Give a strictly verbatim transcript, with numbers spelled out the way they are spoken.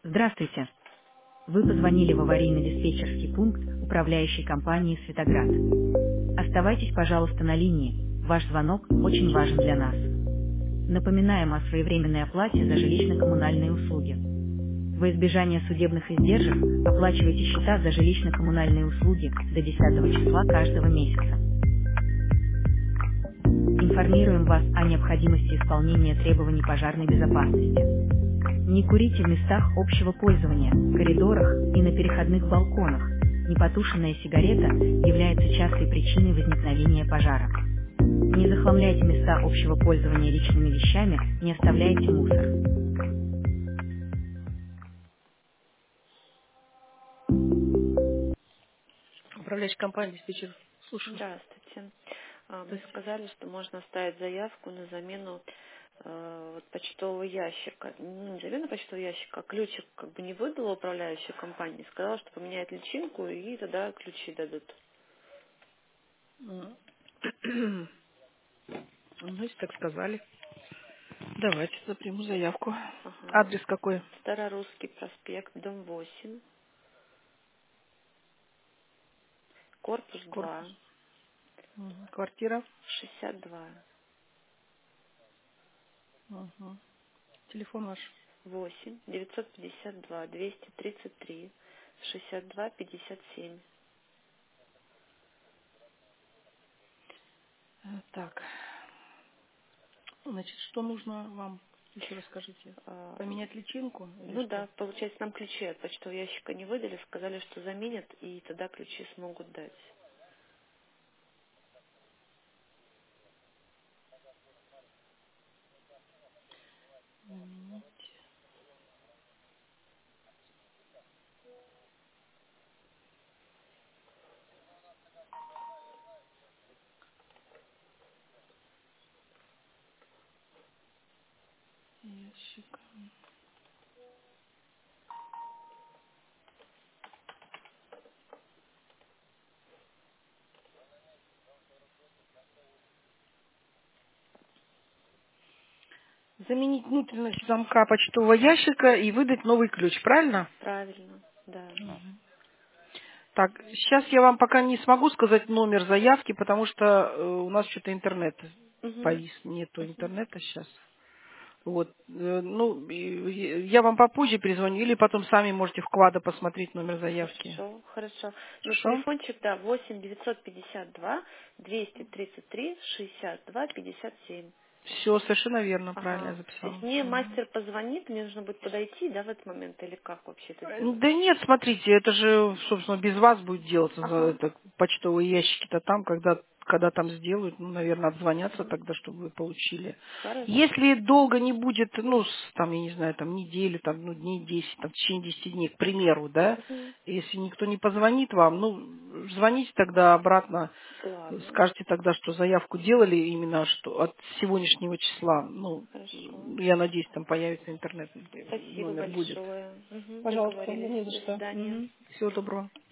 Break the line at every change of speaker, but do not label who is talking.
Здравствуйте. Вы позвонили в аварийно-диспетчерский пункт управляющей компании «Светоград». Оставайтесь, пожалуйста, на линии. Ваш звонок очень важен для нас. Напоминаем о своевременной оплате за жилищно-коммунальные услуги. Во избежание судебных издержек оплачивайте счета за жилищно-коммунальные услуги до десятого числа каждого месяца. Информируем вас о необходимости исполнения требований пожарной безопасности. Не курите в местах общего пользования, коридорах и на переходных балконах. Непотушенная сигарета является частой причиной возникновения пожара. Не захламляйте места общего пользования личными вещами, не оставляйте мусор. Управляющая компания диспетчер. Слушаю.
Здравствуйте. А, Вы
Здравствуйте.
сказали, что можно оставить заявку на замену э, вот почтового ящика. Ну, не замену почтового ящика, а ключик как бы не выдала управляющая компания. Сказала, что поменяет личинку и тогда ключи дадут.
М. Ну, если так сказали. Давайте заприму заявку.
Ага.
Адрес какой?
Старорусский проспект, дом восемь, корпус два,
Корпус. Мгм. Квартира.
шестьдесят два,
Мгм. Телефон ваш.
восемь, девятьсот пятьдесят два, двести тридцать три, шестьдесят два, пятьдесят семь.
Э, Так. Значит, что нужно вам? Еще раз скажите.
А,
Поменять личинку или
Ну
что?
да, получается, нам ключи от почтового ящика не выдали, сказали, что заменят, и тогда ключи смогут дать.
Заменить. Ящик. Заменить внутренность замка почтового ящика и выдать новый ключ, правильно?
Правильно, да.
Мгм. Так, сейчас я вам пока не смогу сказать номер заявки, потому что э, у нас что-то интернет
Угу,
повис, нету
угу.
интернета сейчас. Вот, э, ну, и- и я вам попозже перезвоню, или потом сами можете в квадро посмотреть номер заявки.
Хорошо, хорошо. Ну,
Хорошо?
телефончик, да, восемь девятьсот пятьдесят два, двести тридцать три, шестьдесят два, пятьдесят семь.
Все, совершенно верно, правильно я
Ага. То есть
записала.
мне
Мгм.
мастер позвонит, мне нужно будет подойти, да, в этот момент, или как вообще это
Э,
делать?
Да нет, смотрите, это же, собственно, без вас будет делаться, за
Ага,
это, почтовые ящики-то там, когда, когда там сделают, ну, наверное, отзвонятся
мгм.
тогда, чтобы вы получили.
Хорошо,
Если долго не будет, ну, с, там, я не знаю, там, неделю, там, ну, дней десять, там, в течение десяти дней, к примеру, да,
угу.
если никто не позвонит вам, ну, звоните тогда обратно,
Ладно,
скажите тогда, что заявку делали именно что от сегодняшнего числа, ну,
хорошо.
я надеюсь, там появится интернет,
Спасибо
номер будет.
большое. Мгм,
Пожалуйста, да
договорились.
не за
До
что.
свидания.
Мгм. Всего доброго.